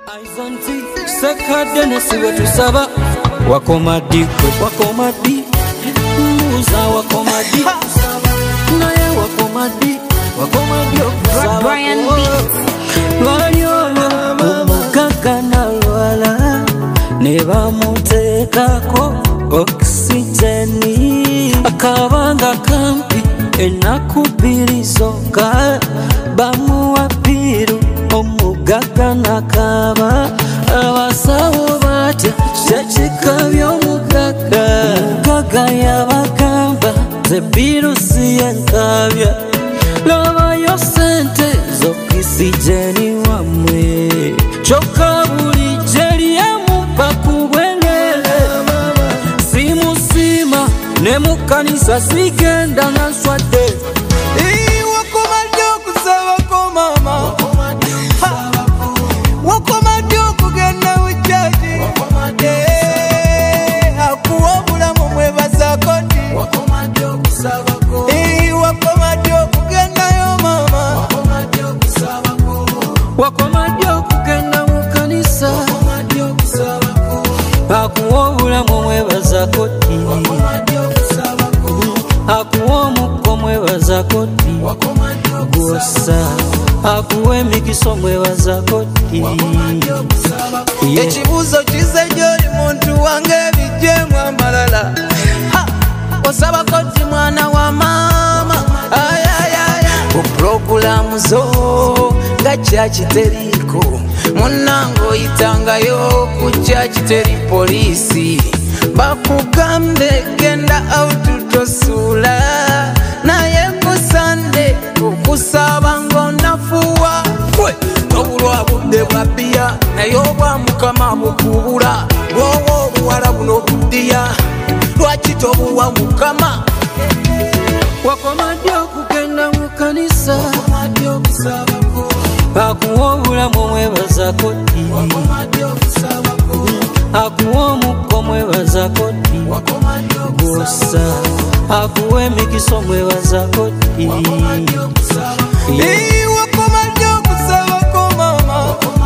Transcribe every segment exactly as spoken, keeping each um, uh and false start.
Aizanti sekadene siwe tusaba wakomadi wakomadi muza wakomadi naye wakomadi wakomadi Brian Lwalyola umugaga na lwala neba mutekako oxygeni akabanga kampi enakubirizoka bamuwapiru omugaga nakaba abasawo batya kyekikabya omugaga omugaga yabagamba ze birusi yenkabya labayo sente z'oxygeni wamwe kyokka bulijjo lyemupa ku bwenere simusima ne mu kkanisa sigenda nanswadde wakomadi okusabako mama wakomadi okugenda wijaji akuwa obulamu mwebazako ddi wakomadi okugendayo mama wakomadi okugenda mu kkanisa akuwa obulamu mwebazako ddi akuwa omukko mwebazako ddi gwosa akuwa emikiso mwebazako ddi ekibuuzo kize gy'oli muntu wange ebijjemu amalala osabako ddi mwana wa maama opurogulamu zo nga kyakiteriko munnange oyitangayo ku kyakiteri poliisi bakugambye genda autotosuula naye kusande okusaba ng'onafuwa obulwa budde bwa bbiya naye obwa mukama bukubula bwoba obuwala buno buddiya lwaki tobuwa mukama wakomadi okugenda mu kkanisa akuwa obulamu mwebazako ddi akuwa omukko mwebazako ddi gwosa akuwa emikiso mwebazako ddi wakomadi okusabako mama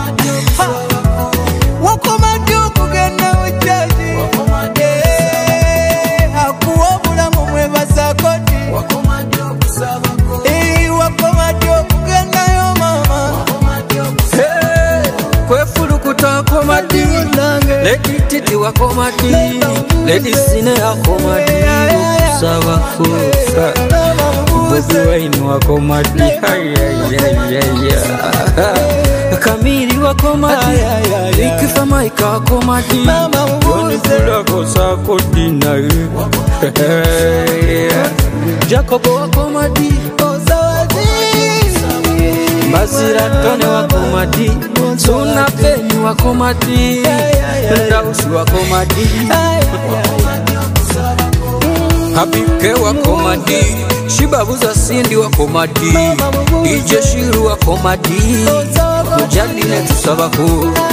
wakomadi okugenda wijaji akuwa obulamu mwebazako ddi wakomadi okugendayo mama kwefulukuta akomadi ledi titi wakomadi ledi sine akomadi okusabako Bobi Wine wakomadi Kamili wakomadi Ikifa Maika wakomadi Yoni Bulako sako dinaye Jacobo wakomadi Bazira Tone wakomadi Suna Peni wakomadi Ndausi wakomadi Habike wakomadi Shibabuza Sindi wakomadi D J Shiru wakomadi Mujadine tusabako